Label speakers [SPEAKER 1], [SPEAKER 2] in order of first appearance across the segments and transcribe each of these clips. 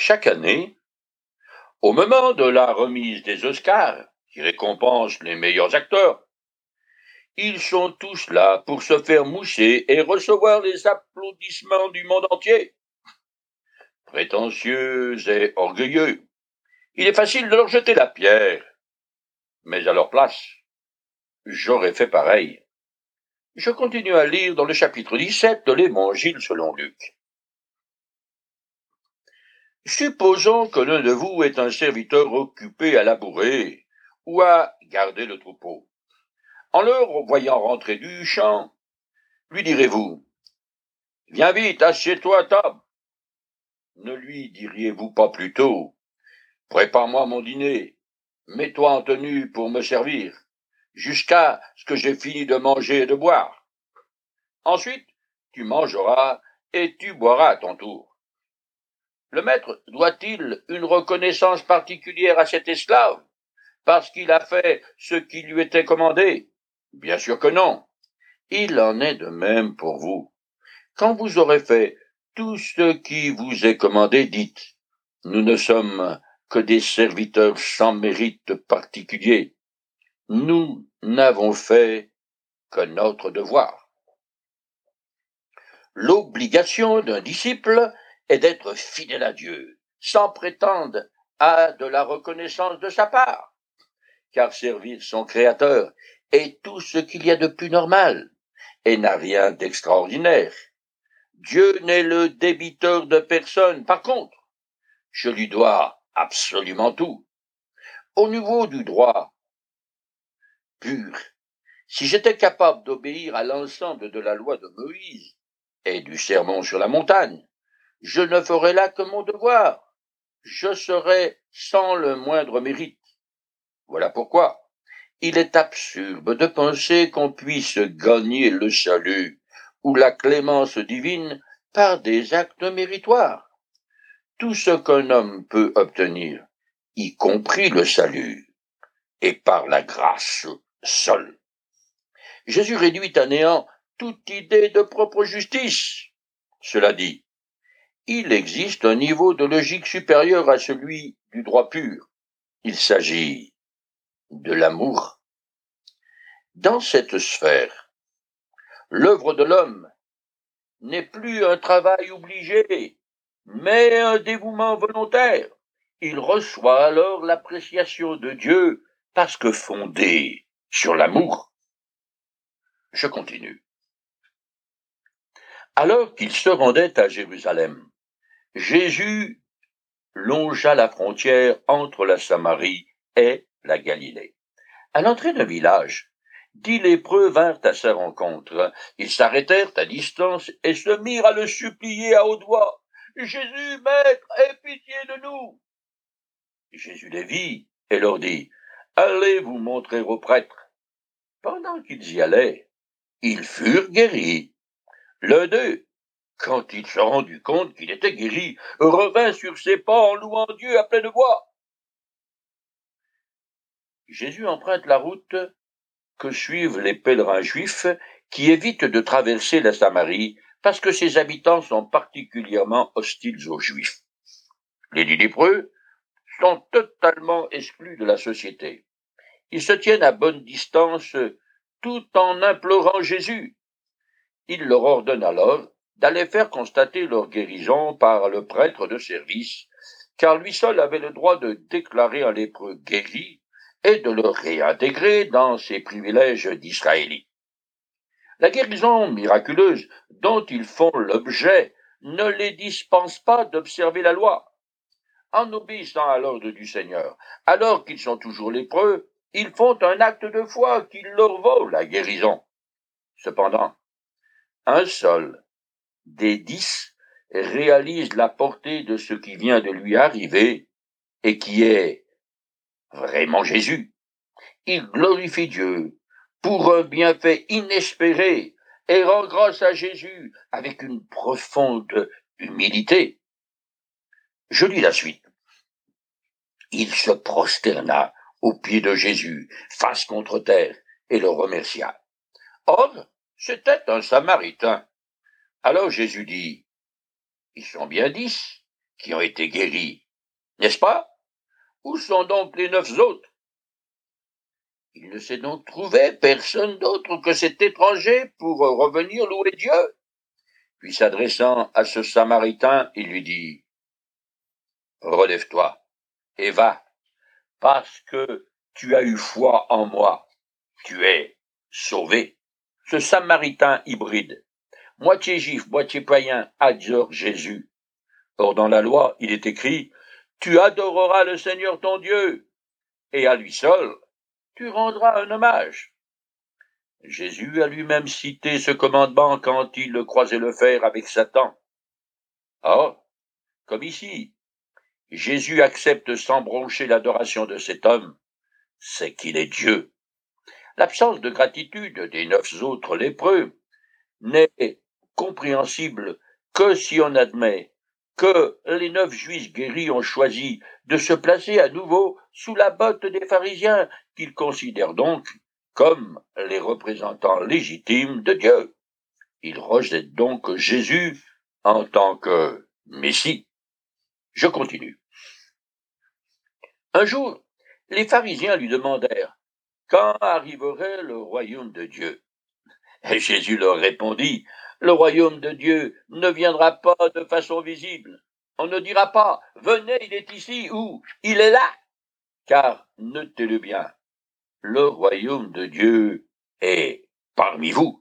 [SPEAKER 1] Chaque année, au moment de la remise des Oscars, qui récompense les meilleurs acteurs, ils sont tous là pour se faire moucher et recevoir les applaudissements du monde entier. Prétentieux et orgueilleux, il est facile de leur jeter la pierre. Mais à leur place, j'aurais fait pareil. Je continue à lire dans le chapitre 17 de l'Évangile selon Luc. Supposons que l'un de vous est un serviteur occupé à labourer ou à garder le troupeau. En le voyant rentrer du champ, lui direz-vous, « Viens vite, assieds-toi à table ». Ne lui diriez-vous pas plutôt, « Prépare-moi mon dîner, mets-toi en tenue pour me servir, jusqu'à ce que j'ai fini de manger et de boire. Ensuite, tu mangeras et tu boiras à ton tour. » Le maître doit-il une reconnaissance particulière à cet esclave, parce qu'il a fait ce qui lui était commandé? Bien sûr que non. Il en est de même pour vous. Quand vous aurez fait tout ce qui vous est commandé, dites, nous ne sommes que des serviteurs sans mérite particulier. Nous n'avons fait que notre devoir. L'obligation d'un disciple est d'être fidèle à Dieu, sans prétendre à de la reconnaissance de sa part, car servir son Créateur est tout ce qu'il y a de plus normal et n'a rien d'extraordinaire. Dieu n'est le débiteur de personne. Par contre, je lui dois absolument tout. Au niveau du droit pur, si j'étais capable d'obéir à l'ensemble de la loi de Moïse et du sermon sur la montagne, je ne ferais là que mon devoir. Je serais sans le moindre mérite. Voilà pourquoi il est absurde de penser qu'on puisse gagner le salut ou la clémence divine par des actes méritoires. Tout ce qu'un homme peut obtenir, y compris le salut, est par la grâce seule. Jésus réduit à néant toute idée de propre justice. Cela dit, il existe un niveau de logique supérieur à celui du droit pur. Il s'agit de l'amour. Dans cette sphère, l'œuvre de l'homme n'est plus un travail obligé, mais un dévouement volontaire. Il reçoit alors l'appréciation de Dieu parce que fondé sur l'amour. Je continue. Alors qu'il se rendait à Jérusalem, Jésus longea la frontière entre la Samarie et la Galilée. À l'entrée d'un village, 10 lépreux vinrent à sa rencontre. Ils s'arrêtèrent à distance et se mirent à le supplier à haute voix. « Jésus, maître, aie pitié de nous !» Jésus les vit et leur dit, « Allez vous montrer aux prêtres. » Pendant qu'ils y allaient, ils furent guéris. L'un d'eux, quand il se rendit compte qu'il était guéri, revint sur ses pas en louant Dieu à pleine voix. Jésus emprunte la route que suivent les pèlerins juifs qui évitent de traverser la Samarie parce que ses habitants sont particulièrement hostiles aux Juifs. Les 10 lépreux sont totalement exclus de la société. Ils se tiennent à bonne distance tout en implorant Jésus. Il leur ordonne alors d'aller faire constater leur guérison par le prêtre de service, car lui seul avait le droit de déclarer un lépreux guéri et de le réintégrer dans ses privilèges d'Israélites. La guérison miraculeuse dont ils font l'objet ne les dispense pas d'observer la loi. En obéissant à l'ordre du Seigneur, alors qu'ils sont toujours lépreux, ils font un acte de foi qui leur vaut la guérison. Cependant, un seul des 10 réalise la portée de ce qui vient de lui arriver et qui est vraiment Jésus. Il glorifie Dieu pour un bienfait inespéré et rend grâce à Jésus avec une profonde humilité. Je lis la suite. Il se prosterna aux pieds de Jésus, face contre terre, et le remercia. Or, c'était un Samaritain. Alors Jésus dit, ils sont bien 10, qui ont été guéris, n'est-ce pas? Où sont donc les 9 autres? Il ne s'est donc trouvé personne d'autre que cet étranger pour revenir louer Dieu. Puis s'adressant à ce Samaritain, il lui dit, « Relève-toi et va, parce que tu as eu foi en moi, tu es sauvé. » Ce Samaritain hybride, moitié juif, moitié païen, adore Jésus. Or dans la loi, il est écrit, « Tu adoreras le Seigneur ton Dieu, et à lui seul, tu rendras un hommage. » Jésus a lui-même cité ce commandement quand il croisait le fer avec Satan. Or, comme ici, Jésus accepte sans broncher l'adoration de cet homme, c'est qu'il est Dieu. L'absence de gratitude des 9 autres lépreux n'est compréhensible que si on admet que les 9 juifs guéris ont choisi de se placer à nouveau sous la botte des pharisiens, qu'ils considèrent donc comme les représentants légitimes de Dieu. Ils rejettent donc Jésus en tant que Messie. Je continue. Un jour, les pharisiens lui demandèrent quand arriverait le royaume de Dieu. Et Jésus leur répondit, le royaume de Dieu ne viendra pas de façon visible. On ne dira pas, venez, il est ici, ou il est là. Car, notez-le bien, le royaume de Dieu est parmi vous.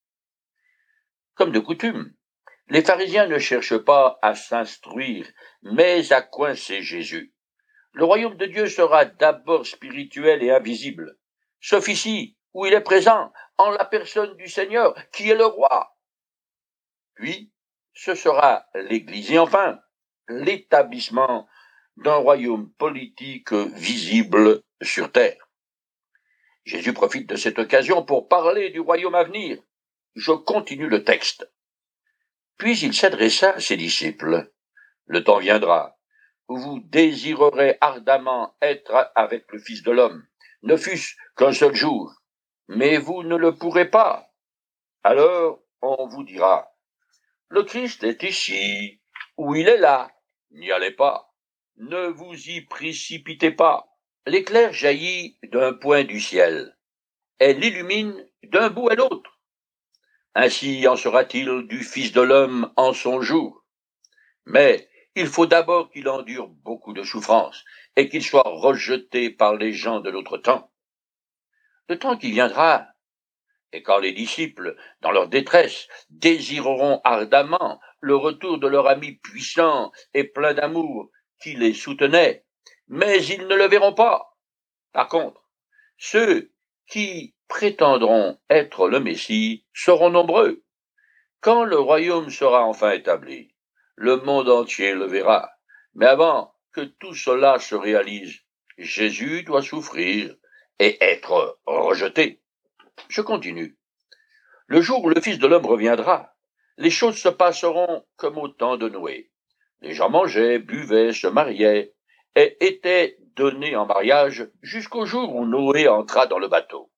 [SPEAKER 1] Comme de coutume, les pharisiens ne cherchent pas à s'instruire, mais à coincer Jésus. Le royaume de Dieu sera d'abord spirituel et invisible, sauf ici, où il est présent, en la personne du Seigneur, qui est le roi. Puis, ce sera l'Église et enfin, l'établissement d'un royaume politique visible sur terre. Jésus profite de cette occasion pour parler du royaume à venir. Je continue le texte. Puis il s'adressa à ses disciples. Le temps viendra où vous désirerez ardemment être avec le Fils de l'homme, ne fût-ce qu'un seul jour, mais vous ne le pourrez pas. Alors on vous dira, le Christ est ici, ou il est là, n'y allez pas, ne vous y précipitez pas. L'éclair jaillit d'un point du ciel, elle l'illumine d'un bout à l'autre. Ainsi en sera-t-il du Fils de l'homme en son jour. Mais il faut d'abord qu'il endure beaucoup de souffrances et qu'il soit rejeté par les gens de l'autre temps. Le temps qui viendra, et quand les disciples, dans leur détresse, désireront ardemment le retour de leur ami puissant et plein d'amour qui les soutenait, mais ils ne le verront pas. Par contre, ceux qui prétendront être le Messie seront nombreux. Quand le royaume sera enfin établi, le monde entier le verra. Mais avant que tout cela se réalise, Jésus doit souffrir et être rejeté. Je continue. Le jour où le Fils de l'homme reviendra, les choses se passeront comme au temps de Noé. Les gens mangeaient, buvaient, se mariaient et étaient donnés en mariage jusqu'au jour où Noé entra dans le bateau.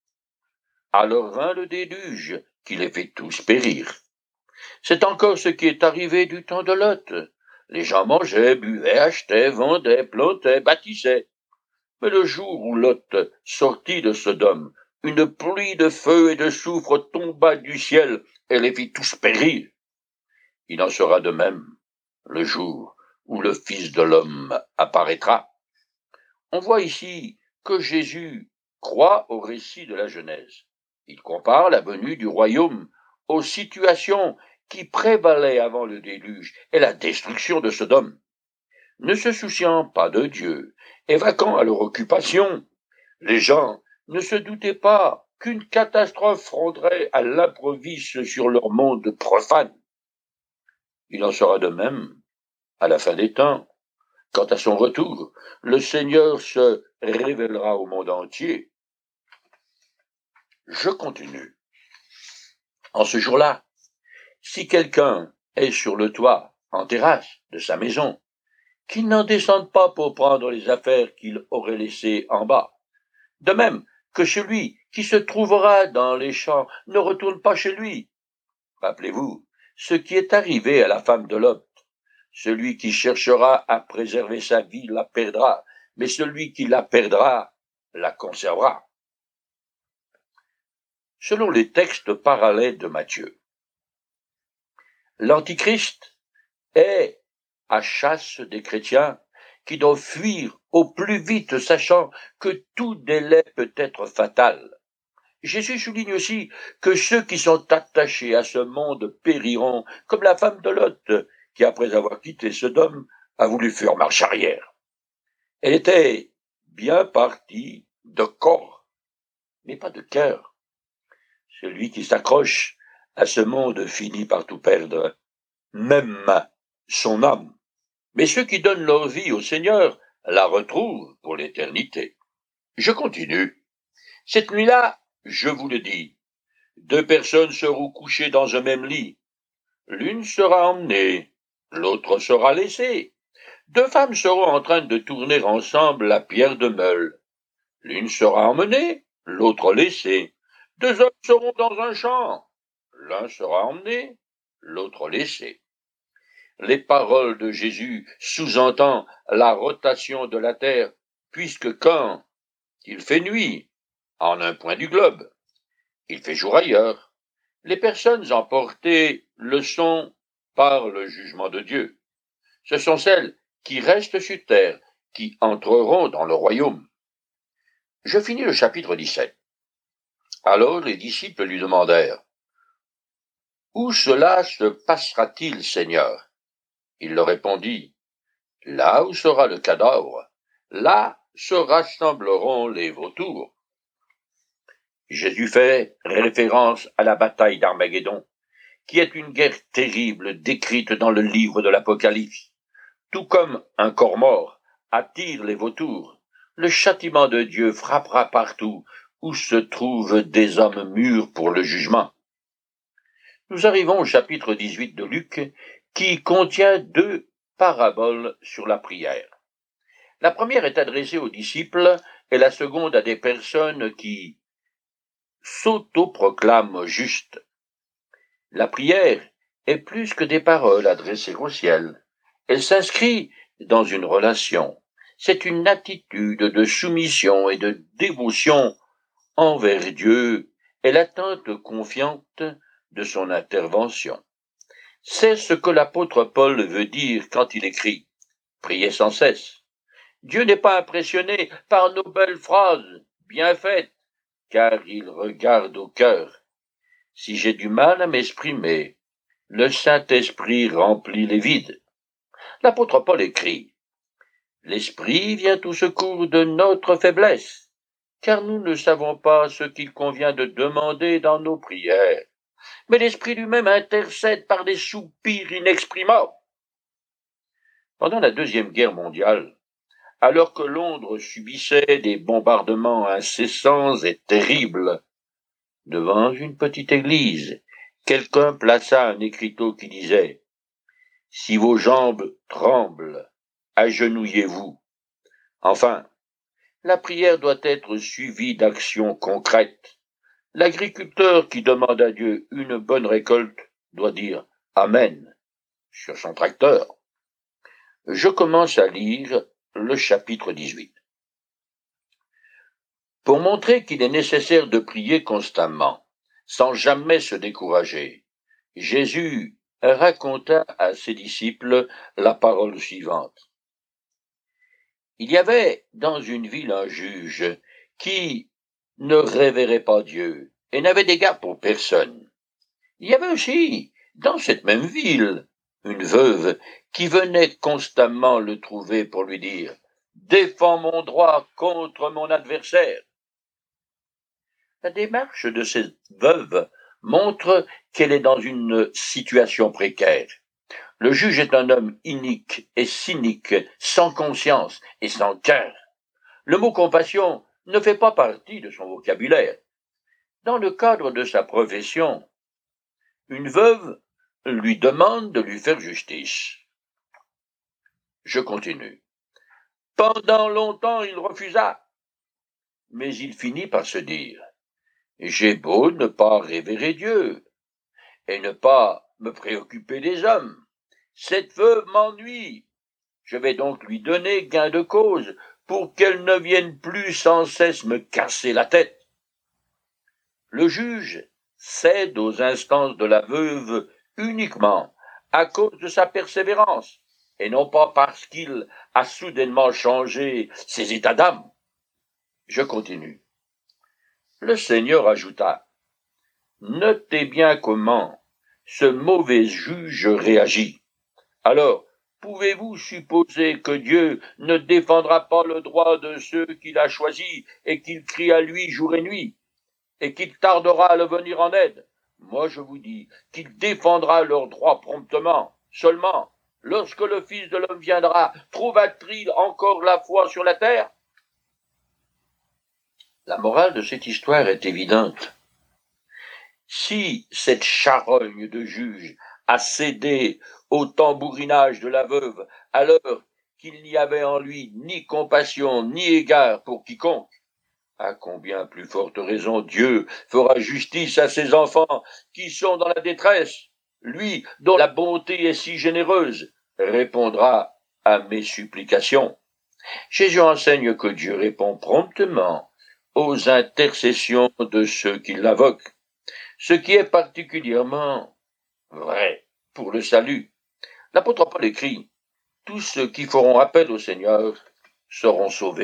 [SPEAKER 1] Alors vint le déluge qui les fit tous périr. C'est encore ce qui est arrivé du temps de Lot. Les gens mangeaient, buvaient, achetaient, vendaient, plantaient, bâtissaient. Mais le jour où Lot sortit de Sodome, une pluie de feu et de soufre tomba du ciel et les fit tous périr. Il en sera de même le jour où le Fils de l'homme apparaîtra. On voit ici que Jésus croit au récit de la Genèse. Il compare la venue du royaume aux situations qui prévalaient avant le déluge et la destruction de Sodome. Ne se souciant pas de Dieu et vaquant à leur occupation, les gens ne se doutaient pas qu'une catastrophe fronderait à l'improviste sur leur monde profane. Il en sera de même à la fin des temps. Quant à son retour, le Seigneur se révélera au monde entier. Je continue. En ce jour-là, si quelqu'un est sur le toit, en terrasse de sa maison, qu'il n'en descende pas pour prendre les affaires qu'il aurait laissées en bas. De même que celui qui se trouvera dans les champs ne retourne pas chez lui. Rappelez-vous ce qui est arrivé à la femme de Lot. Celui qui cherchera à préserver sa vie la perdra, mais celui qui la perdra la conservera. Selon les textes parallèles de Matthieu, l'Antichrist est à chasse des chrétiens qui doivent fuir au plus vite, sachant que tout délai peut être fatal. Jésus souligne aussi que ceux qui sont attachés à ce monde périront, comme la femme de Lot, qui, après avoir quitté Sodome, a voulu faire marche arrière. Elle était bien partie de corps, mais pas de cœur. Celui qui s'accroche à ce monde finit par tout perdre, même son âme. Mais ceux qui donnent leur vie au Seigneur la retrouvent pour l'éternité. Je continue. Cette nuit-là, je vous le dis, 2 personnes seront couchées dans un même lit. L'une sera emmenée, l'autre sera laissée. 2 femmes seront en train de tourner ensemble la pierre de meule. L'une sera emmenée, l'autre laissée. 2 hommes seront dans un champ. L'un sera emmené, l'autre laissé. Les paroles de Jésus sous-entendent la rotation de la terre, puisque quand il fait nuit, en un point du globe, il fait jour ailleurs. Les personnes emportées le sont par le jugement de Dieu. Ce sont celles qui restent sur terre, qui entreront dans le royaume. Je finis le chapitre 17. Alors les disciples lui demandèrent, « Où cela se passera-t-il, Seigneur ?» Il leur répondit, « Là où sera le cadavre, là se rassembleront les vautours. » Jésus fait référence à la bataille d'Armageddon, qui est une guerre terrible décrite dans le livre de l'Apocalypse. Tout comme un corps mort attire les vautours, le châtiment de Dieu frappera partout où se trouvent des hommes mûrs pour le jugement. Nous arrivons au chapitre 18 de Luc, qui contient 2 paraboles sur la prière. La première est adressée aux disciples et la seconde à des personnes qui s'autoproclament justes. La prière est plus que des paroles adressées au ciel. Elle s'inscrit dans une relation. C'est une attitude de soumission et de dévotion envers Dieu et l'attente confiante de son intervention. C'est ce que l'apôtre Paul veut dire quand il écrit « Priez sans cesse ». Dieu n'est pas impressionné par nos belles phrases bien faites, car il regarde au cœur. Si j'ai du mal à m'exprimer, le Saint-Esprit remplit les vides. L'apôtre Paul écrit « L'Esprit vient au secours de notre faiblesse, car nous ne savons pas ce qu'il convient de demander dans nos prières, mais l'Esprit lui-même intercède par des soupirs inexprimables. » Pendant la Deuxième Guerre mondiale, alors que Londres subissait des bombardements incessants et terribles, devant une petite église, quelqu'un plaça un écriteau qui disait « Si vos jambes tremblent, agenouillez-vous. » Enfin, la prière doit être suivie d'actions concrètes. L'agriculteur qui demande à Dieu une bonne récolte doit dire « Amen » sur son tracteur. Je commence à lire le chapitre 18. Pour montrer qu'il est nécessaire de prier constamment, sans jamais se décourager, Jésus raconta à ses disciples la parole suivante. Il y avait dans une ville un juge qui ne révérait pas Dieu et n'avait d'égard pour personne. Il y avait aussi, dans cette même ville, une veuve qui venait constamment le trouver pour lui dire « Défends mon droit contre mon adversaire ». La démarche de cette veuve montre qu'elle est dans une situation précaire. Le juge est un homme inique et cynique, sans conscience et sans cœur. Le mot compassion ne fait pas partie de son vocabulaire. Dans le cadre de sa profession, une veuve lui demande de lui faire justice. Je continue. Pendant longtemps, il refusa, mais il finit par se dire « J'ai beau ne pas révérer Dieu et ne pas me préoccuper des hommes. Cette veuve m'ennuie. Je vais donc lui donner gain de cause pour qu'elle ne vienne plus sans cesse me casser la tête. Le juge cède aux instances de la veuve uniquement à cause de sa persévérance, et non pas parce qu'il a soudainement changé ses états d'âme. Je continue. Le Seigneur ajouta, « Notez bien comment ce mauvais juge réagit. Alors, pouvez-vous supposer que Dieu ne défendra pas le droit de ceux qu'il a choisis et qu'il crie à lui jour et nuit, et qu'il tardera à le venir en aide? Moi je vous dis qu'il défendra leurs droits promptement. Seulement, lorsque le Fils de l'homme viendra, trouvera-t-il encore la foi sur la terre? » La morale de cette histoire est évidente. Si cette charogne de juge a cédé au tambourinage de la veuve, alors qu'il n'y avait en lui ni compassion ni égard pour quiconque, à combien plus forte raison Dieu fera justice à ses enfants qui sont dans la détresse, lui dont la bonté est si généreuse, répondra à mes supplications. Jésus enseigne que Dieu répond promptement aux intercessions de ceux qui l'invoquent, ce qui est particulièrement vrai pour le salut. L'apôtre Paul écrit, « Tous ceux qui feront appel au Seigneur seront sauvés. »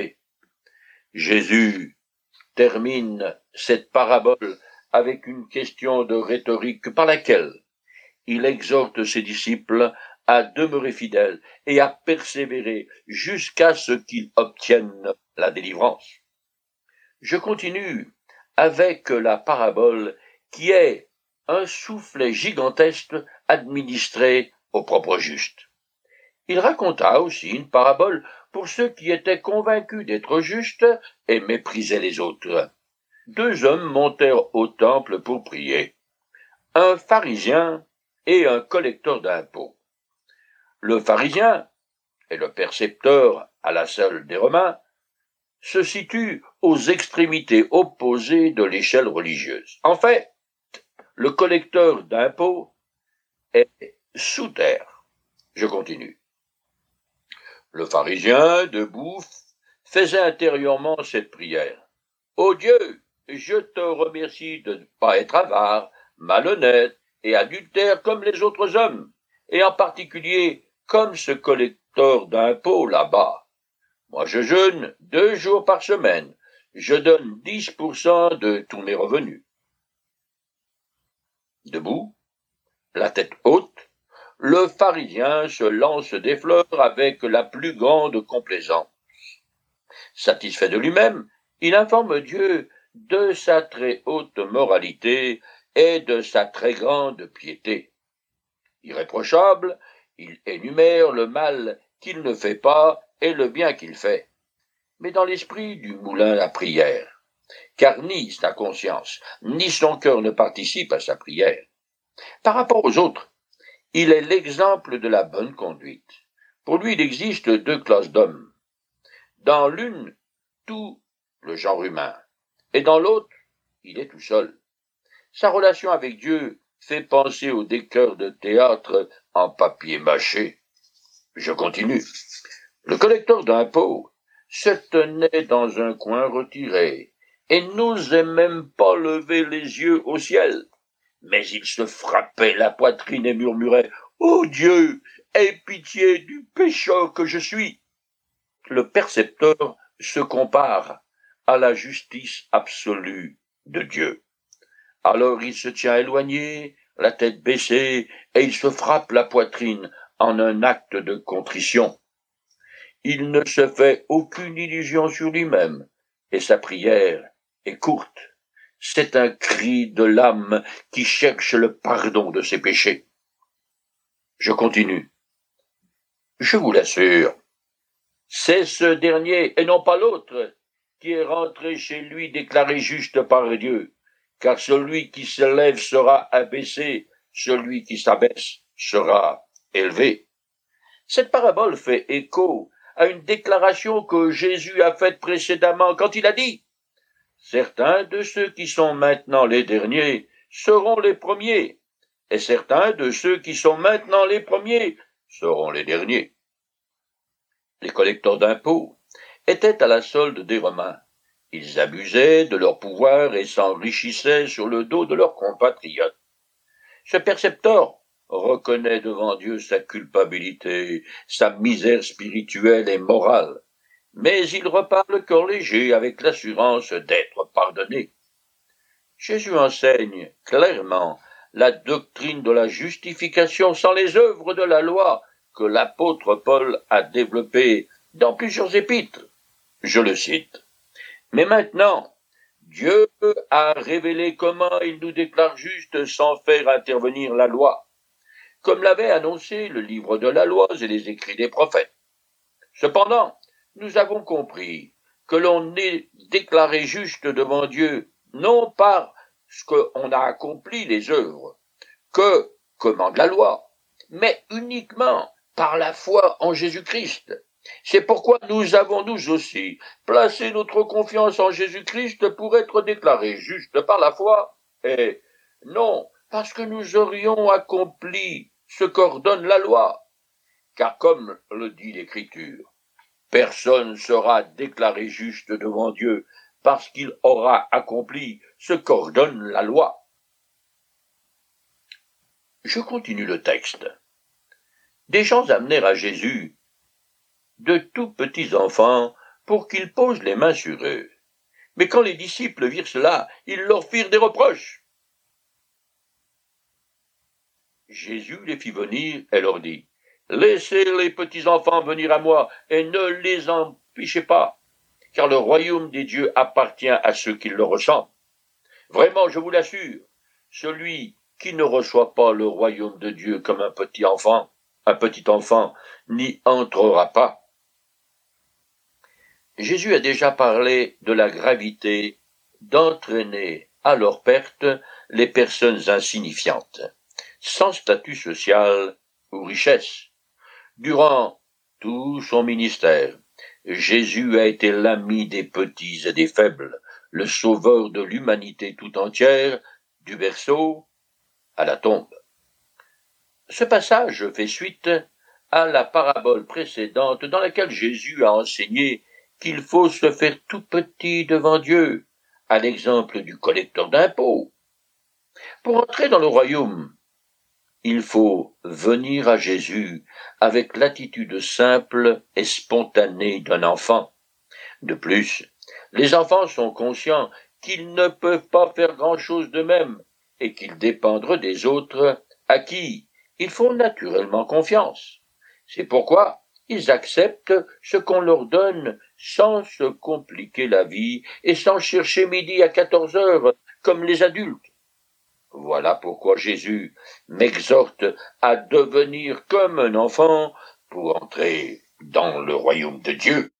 [SPEAKER 1] Jésus termine cette parabole avec une question de rhétorique par laquelle il exhorte ses disciples à demeurer fidèles et à persévérer jusqu'à ce qu'ils obtiennent la délivrance. Je continue avec la parabole qui est un soufflet gigantesque administré au propre juste. Il raconta aussi une parabole pour ceux qui étaient convaincus d'être justes et méprisaient les autres. Deux hommes montèrent au temple pour prier, un pharisien et un collecteur d'impôts. Le pharisien et le percepteur à la salle des Romains se situent aux extrémités opposées de l'échelle religieuse. En fait, le collecteur d'impôts est sous terre. Je continue. Le pharisien, debout, faisait intérieurement cette prière. « Ô Dieu, je te remercie de ne pas être avare, malhonnête et adultère comme les autres hommes, et en particulier comme ce collecteur d'impôts là-bas. Moi je jeûne 2 jours par semaine, je donne 10% de tous mes revenus. » Debout, la tête haute, le pharisien se lance des fleurs avec la plus grande complaisance. Satisfait de lui-même, il informe Dieu de sa très haute moralité et de sa très grande piété. Irréprochable, il énumère le mal qu'il ne fait pas et le bien qu'il fait, mais dans l'esprit du moulin à prière, car ni sa conscience, ni son cœur ne participent à sa prière. Par rapport aux autres, il est l'exemple de la bonne conduite. Pour lui, il existe 2 classes d'hommes. Dans l'une, tout le genre humain, et dans l'autre, il est tout seul. Sa relation avec Dieu fait penser aux décors de théâtre en papier mâché. Je continue. Le collecteur d'impôts se tenait dans un coin retiré et n'osait même pas lever les yeux au ciel. Mais il se frappait la poitrine et murmurait « Ô Dieu, aie pitié du pécheur que je suis !» Le percepteur se compare à la justice absolue de Dieu. Alors il se tient éloigné, la tête baissée, et il se frappe la poitrine en un acte de contrition. Il ne se fait aucune illusion sur lui-même, et sa prière est courte. C'est un cri de l'âme qui cherche le pardon de ses péchés. Je continue. Je vous l'assure, c'est ce dernier, et non pas l'autre, qui est rentré chez lui déclaré juste par Dieu, car celui qui se lève sera abaissé, celui qui s'abaisse sera élevé. Cette parabole fait écho à une déclaration que Jésus a faite précédemment quand il a dit « Certains de ceux qui sont maintenant les derniers seront les premiers, et certains de ceux qui sont maintenant les premiers seront les derniers. Les collecteurs d'impôts étaient à la solde des Romains. Ils abusaient de leur pouvoir et s'enrichissaient sur le dos de leurs compatriotes. Ce percepteur reconnaît devant Dieu sa culpabilité, sa misère spirituelle et morale, mais il repart le cœur léger avec l'assurance d'être pardonné. Jésus enseigne clairement la doctrine de la justification sans les œuvres de la loi que l'apôtre Paul a développée dans plusieurs épîtres. Je le cite. Mais maintenant, Dieu a révélé comment il nous déclare justes sans faire intervenir la loi, comme l'avait annoncé le livre de la loi et les écrits des prophètes. Cependant, nous avons compris que l'on est déclaré juste devant Dieu, non par ce qu'on a accompli les œuvres, que commande la loi, mais uniquement par la foi en Jésus-Christ. C'est pourquoi nous avons nous aussi placé notre confiance en Jésus-Christ pour être déclarés justes par la foi, et non parce que nous aurions accompli ce qu'ordonne la loi. Car comme le dit l'Écriture, personne ne sera déclaré juste devant Dieu parce qu'il aura accompli ce qu'ordonne la loi. Je continue le texte. Des gens amenèrent à Jésus de tout petits enfants pour qu'il pose les mains sur eux. Mais quand les disciples virent cela, ils leur firent des reproches. Jésus les fit venir et leur dit, « Laissez les petits enfants venir à moi et ne les empêchez pas, car le royaume des dieux appartient à ceux qui le ressentent. Vraiment, je vous l'assure, celui qui ne reçoit pas le royaume de Dieu comme un petit enfant n'y entrera pas. » Jésus a déjà parlé de la gravité d'entraîner à leur perte les personnes insignifiantes, sans statut social ou richesse. Durant tout son ministère, Jésus a été l'ami des petits et des faibles, le sauveur de l'humanité tout entière, du berceau à la tombe. Ce passage fait suite à la parabole précédente dans laquelle Jésus a enseigné qu'il faut se faire tout petit devant Dieu, à l'exemple du collecteur d'impôts. Pour entrer dans le royaume, il faut venir à Jésus avec l'attitude simple et spontanée d'un enfant. De plus, les enfants sont conscients qu'ils ne peuvent pas faire grand-chose d'eux-mêmes et qu'ils dépendent des autres à qui ils font naturellement confiance. C'est pourquoi ils acceptent ce qu'on leur donne sans se compliquer la vie et sans chercher midi à 14 heures comme les adultes. Voilà pourquoi Jésus m'exhorte à devenir comme un enfant pour entrer dans le royaume de Dieu.